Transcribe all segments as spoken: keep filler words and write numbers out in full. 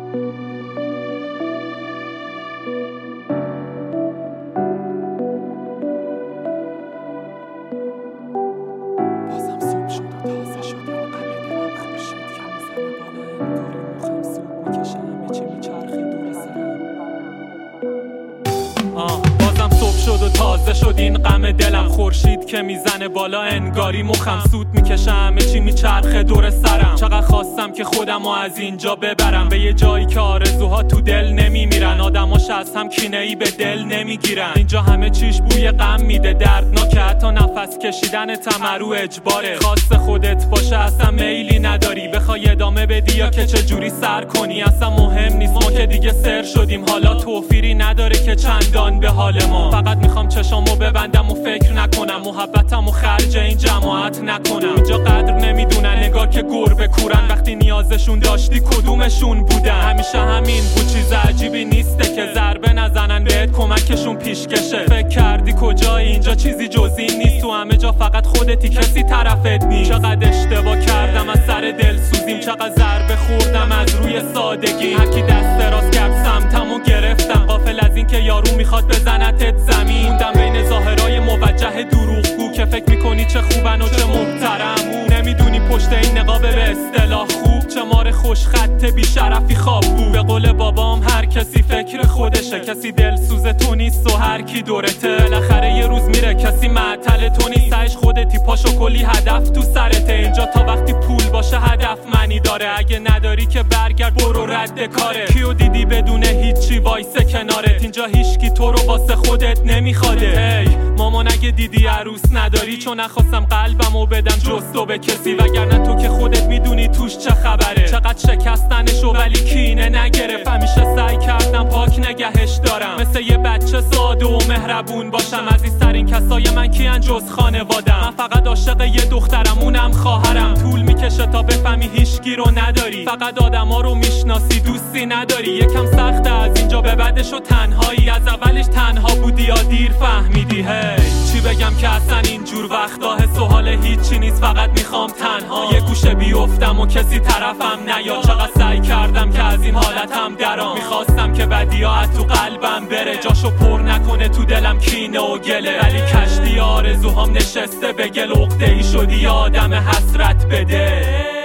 تازه شد این غم دلم، خورشید که میزنه بالا انگاری مخم سود میکشه، همه چی میچرخه دور سرم. چقدر خواستم که خودمو از اینجا ببرم به یه جایی که آرزوها تو دل نمیمیرن، آدماش از هم کینه‌ای به دل نمیگیرن. اینجا همه چیش بوی غم میده، دردناکه، حتی نفس کشیدن تمرو اجباره. خواست خودت باشه اصلا میلی نداری، بخوای ادامه بدی یا که چجوری سر کنی اصلا مهم نیست. ما که دیگه سر شدیم، حالا توفیری نداره که چندان به حال ما. فقط میخوام چشامو ببندم و فکر نکنم، محبتمو خرج این جماعت نکنم. اینجا قدر نمیدونن نگار که گربه کورن، وقتی نیازشون داشتی کدومشون بودن؟ همیشه همین بود، چیز عجیبی نیسته که ضربه نزنن بهت کمکشون پیشکشه. فکر کردی کجایی؟ اینجا چیزی جز این نیست، تو همه جا فقط خودتی، کسی طرفت نیست. چقدر اشتباه کردم از سر دل سوزیم، چقدر ضربه خوردم از روی سادگی. هرکی دست دراز کرد سمتمو گرفتم، غافل از این که یارو میخواد بزنتت زمین. موندم بین ظاهرای موجه دروغگو که فکر میکنی چه خوبن و چه محترم. نمیدونی پشت این نقابه به اصطلاح خوب چه مار خوش خط بی شرفی خواب بود. به قول بابام هر کسی فکر خودشه، کسی دلسوز تو نیست و هر کی دورته. بالاخره یه روز میره، کسی معطل تو نیست، سعیش خودتی، پاشو کلی هدف تو سرته. اینجا تا وقتی پول باشه هدف معنی داره، اگه نداری که برگرد برو رد کاره. کیو دیدی بدون هیچی وایسه کنارت؟ اینجا هیچکی تو رو واسه خودت نمیخواده. هی مامان اگه دیدی عروس نداری، چون نخواستم قلبمو بدم جز تو به کسی، وگرنه تو که خودت میدونی توش چه خبره. چقدر شکستنشو ولی کینه نگرفت، همیشه سعی کردم پاک نگهش دارم، مثل یه بچه ساده و مهربون باشم. عزیزترین کسای من کیان جز خانوادم؟ من فقط عاشق یه دخترم، اونم خواهرم. طول میکشه تا بفهمی هیچکی رو نداری، فقط آدما رو میشناسی دوستی نداری. یکم سخته از اینجا به بعدشو تنهایی، از اولش تنها بودی یا دیر فهمیدی؟ هی چی بگم که اصلا اینجور وقتا حس و حال هیچی نیست، فقط میخوام تنها یه گوشه بیفتم و کسی طرفم نیاد. چقدر سعی کردم که از این حالتم درام، میخواستم که بدی‌ها تو قلبم بره، جاشو پر نکنه تو دلم کینه و گله. ولی کشتی آرزوهام نشسته به گل، عقده‌ای شدی یه آدم حسرت بده.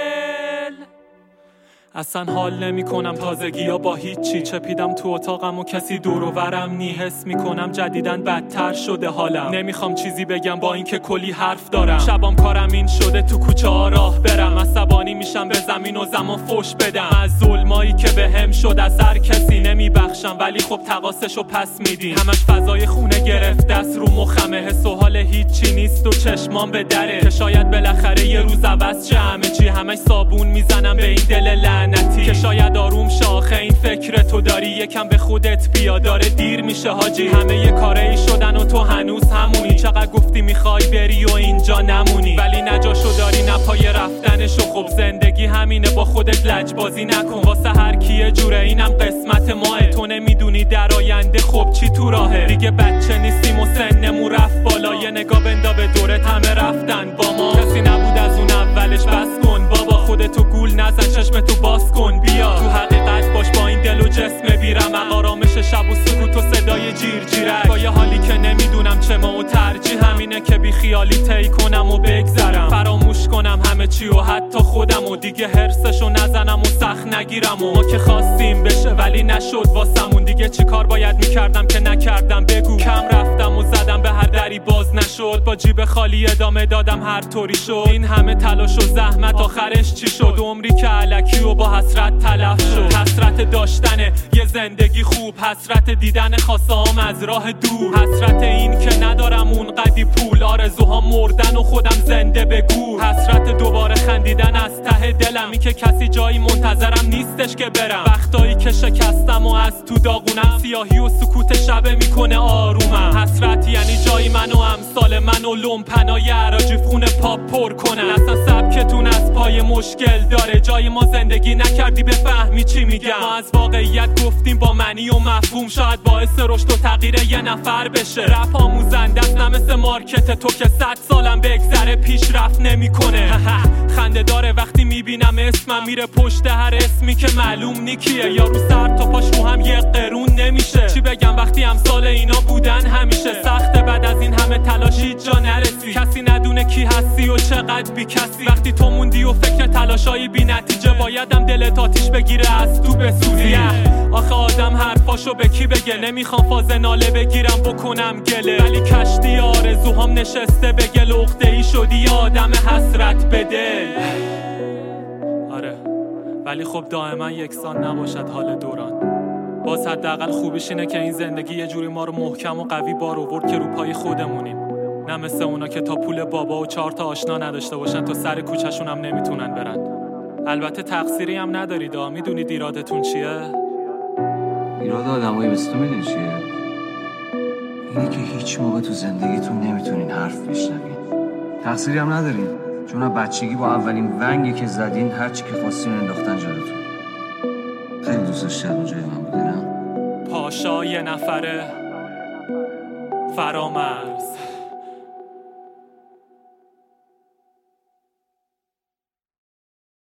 اصلا حال نمی کنم تازگی ها با هیچی، چپیدم تو اتاقم و کسی دور و برم نی. حس می کنم جدیدن بدتر شده حالم، نمیخوام چیزی بگم با اینکه کلی حرف دارم. شبام کارم این شده تو کوچه ها راه برم، عصبانی میشم به زمین و زمان فوش بدم. از ظلمایی که به هم شد از هر کسی نمی بخشم، ولی خب تقاصشو پس میدین. همش فضای خونه گرفته است رو مخمه، حس و حال هیچی نیست و چشمام به دره، که شاید بالاخره یه روز عوض شه همه چی. همش صابون میزنم به این دل لعنتی، که شاید آروم شاخه این فکر تو داری. یکم به خودت بیا، داره دیر میشه حاجی. همه یه کاری شدن و تو هنوز همونی، چقدر گفتی میخوای بری و اینجا نمونی، ولی نجاشو داری نه پای رفتنشو. خب زندگی همینه، با خودت لجبازی نکن، واسه هر کیه جوره، اینم قسمت ماه. تو نمیدونی در آینده خب چی تو راهه، دیگه بچه نیستیم و سنمون رفت بالا. یه نگاه بندا به دورت همه رفتن با ما، کسی نبود از اون اولش. بس کن بابا خودتو گول نزن، چشمتو باز کن بیا تو حقیقت باش با این دل و جسم بیرم. آرامش شب و سکوت و صدای جیر جیرک، با یه حالی که نمیدونم چه ما و ترجیح همینه که بی خیالی طی کنم و بگذرم، فراموش کنم همه چی و حتی خودم و دیگه هرسشو نزنم و سخت نگیرم. و ما که خواستیم بشه ولی نشد واسمون، دیگه چی کار باید میکردم که نکردم بگو. کم رفتم و زدم به هر دری باز نشد، با جیب خالی ادامه دادم هر طوری شد. این همه تلاش و زحمت آخرش چی شد؟ عمری که الکی و با حسرت تلف شد. حسرت داشتن یه زندگی خوب، حسرت دیدن خواسته‌هام از راه دور، حسرت این که ندارم اون قدی پول، آرزوها مردن و خودم زنده به گور، حسرت دوباره خندیدن از ته دلم، این که کسی جایی منتظرم نیستش که برم. وقتایی که شکستم و از تو داغونم، سیاهی و سکوت شبه میکنه آرومم. حسرت یعنی جایی من و امثال من و لومپنای عراجیف خونه پاپ پر کنن. اصلا سبکتون از پای مشکل داره، جای ما زندگی نکردی بفهمی چی میگم. ما از واقعیت گفتیم با معنی و مفهوم، شاید باعث رشد و تغییر یه نفر بشه. رپ آموزنده است نه مثل مارکت تو که صد سالم بگذره پیشرفت نمیکنه. خنده داره وقتی میبینم اسمم میره پشت هر اسمی که معلوم نیکیه. یا رو سر تا پاش رو هم یه قرون نمیشه. چی بگم وقتی امثال اینا بودن همیشه سخته بعد از این همه تلاشی جا نرسی. کسی ندونه کی هستی و چقدر بی کسی. وقتی تو موندی و فکر تلاشای بی نتیجه بایدم دلت آتیش بگیره از تو بسوزی. آخه آدم حرفاشو به کی بگه؟ نمیخوام فاز ناله بگیرم بکنم گله، ولی کشتی آرزوهام نشسته به گل. عقده‌ای شدی یه آدم حسرت به دل. آره ولی خب دائما یکسان نباشد حال دوران. باز حداقل خوبیش اینه که این زندگی یه جوری ما رو محکم و قوی بار آورد که رو پای خودمونیم، نه مثل اونا که تا پول بابا و چهار تا آشنا نداشته باشن تا سر کوچه‌شون هم نمیتونن برن. البته تقصیری هم ندارید، میدونید ایرادتون چیه؟ ایراد آدمایی مثل تو میدونی چیه؟ اینه که هیچ موقع تو زندگیتون نمیتونین حرف بشنوین. تقصیری هم ندارین، چون از بچگی با اولین ونگی که زدین هر چی که خواستین انداختن جلوتون. خیلی دوست داشتم اونجای من بودین. پاشا یه نفره فرامرز